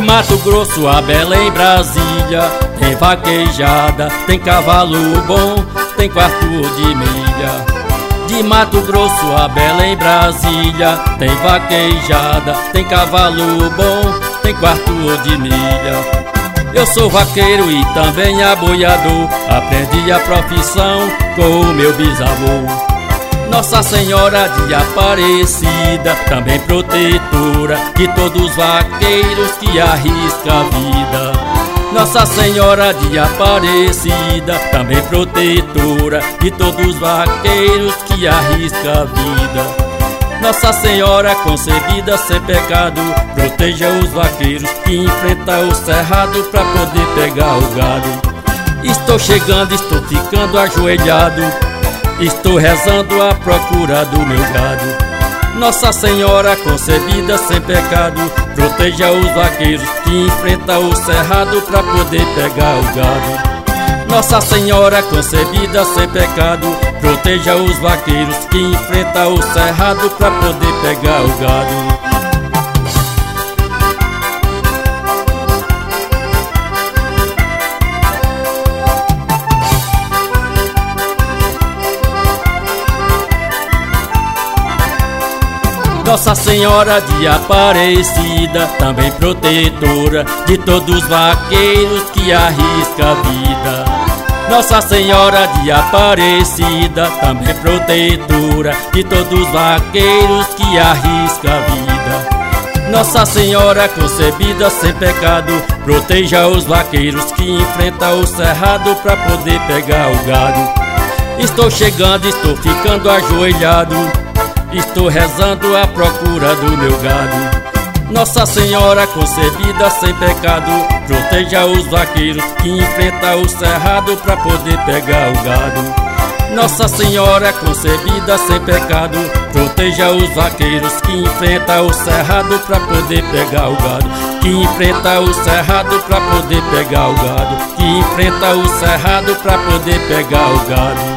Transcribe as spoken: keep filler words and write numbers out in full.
Mato Grosso a Belém, Brasília, tem vaquejada, tem cavalo bom, tem quarto de milha. De Mato Grosso a Belém, Brasília, tem vaquejada, tem cavalo bom, tem quarto de milha. Eu sou vaqueiro e também aboiador, aprendi a profissão com o meu bisavô. Nossa Senhora de Aparecida, também protetora de todos os vaqueiros que arriscam a vida. Nossa Senhora de Aparecida, também protetora de todos os vaqueiros que arriscam a vida. Nossa Senhora concebida sem pecado, proteja os vaqueiros que enfrentam o cerrado pra poder pegar o gado. Estou chegando, estou ficando ajoelhado, estou rezando à procura do meu gado. Nossa Senhora concebida sem pecado, proteja os vaqueiros que enfrentam o cerrado pra poder pegar o gado. Nossa Senhora concebida sem pecado, proteja os vaqueiros que enfrentam o cerrado pra poder pegar o gado. Nossa Senhora de Aparecida, também protetora de todos os vaqueiros que arriscam a vida. Nossa Senhora de Aparecida, também protetora de todos os vaqueiros que arriscam a vida. Nossa Senhora concebida sem pecado, proteja os vaqueiros que enfrentam o cerrado pra poder pegar o gado. Estou chegando, estou ficando ajoelhado, estou rezando à procura do meu gado. Nossa Senhora concebida sem pecado, proteja os vaqueiros que enfrentam o cerrado pra poder pegar o gado. Nossa Senhora concebida sem pecado, proteja os vaqueiros que enfrentam o cerrado pra poder pegar o gado. Que enfrenta o cerrado pra poder pegar o gado. Que enfrenta o cerrado pra poder pegar o gado.